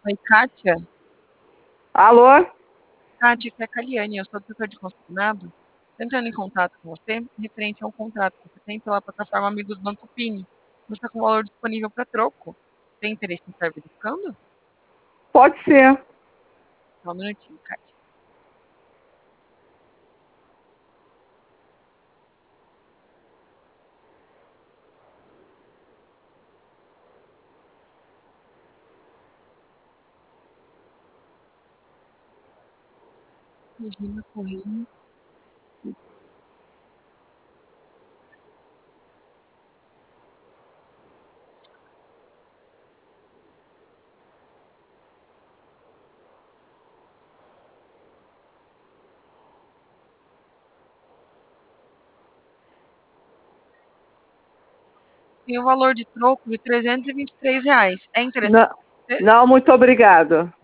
Oi, Kátia. Alô? Kátia, aqui é a Kaliane, eu sou do setor de consignado. Tô entrando em contato com você, referente a um contrato que você tem pela plataforma Amigos Banco Pini. Você está com o valor disponível para troco. Tem interesse em estar verificando? Pode ser. Só um minutinho, Kátia. Regina Correia. Tem o valor de troco de R$ 323. É interessante Não, para você? não, muito obrigado.